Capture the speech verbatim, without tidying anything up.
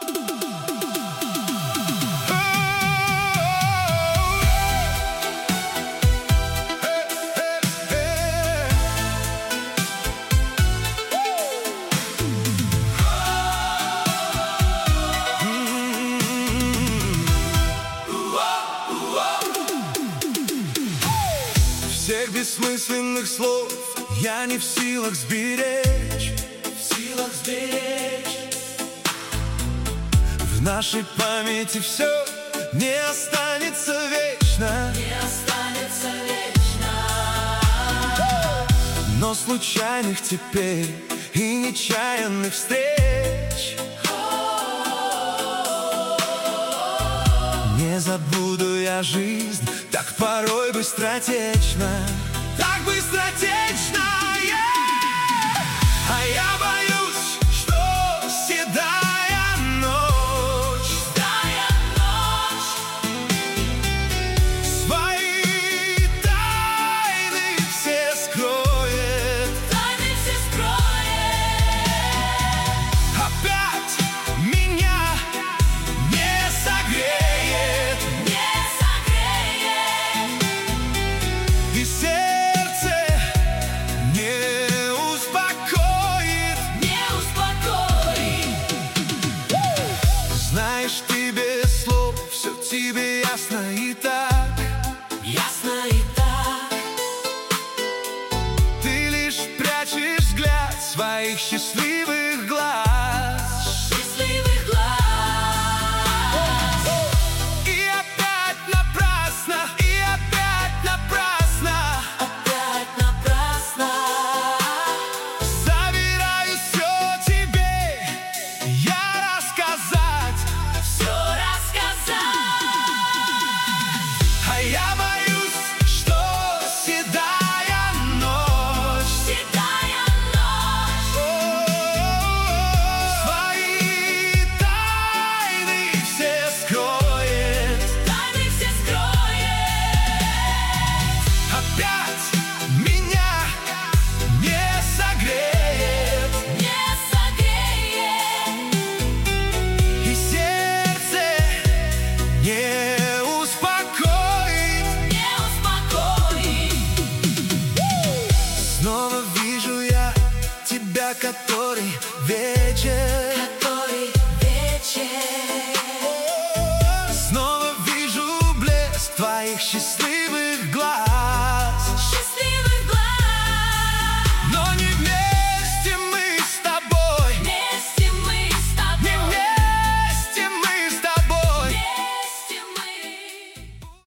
Всех бессмысленных слов я не в силах сберечь, в силах сберечь. В нашей памяти все не останется вечно, не останется вечно. Но случайных теперь и нечаянных встреч не забуду я жизнь, так порой быстротечно, так быстротечно, yeah! А я боюсь, что седая ночь, седая ночь свои тайны все скроет, тайны все скроет. Опять меня не согреет, и сердце не успокоит, не успокоит. Знаешь, ты без слов, все тебе ясно и так, ясно и так. Ты лишь прячешь взгляд своих счастливых глаз, счастливых глаз. И опять напрасно, и опять напрасно, опять напрасно. Собираюсь все тебе я рассказать, все рассказать. А я боюсь, что седая ночь, седая ночь свои тайны все скроет, тайны все скроет. Опять меня не согреет, не согреет, и сердце не успокоит, не успокоит. Снова вижу я тебя, который вечер, который вечер. Снова вижу блеск твоих счастливых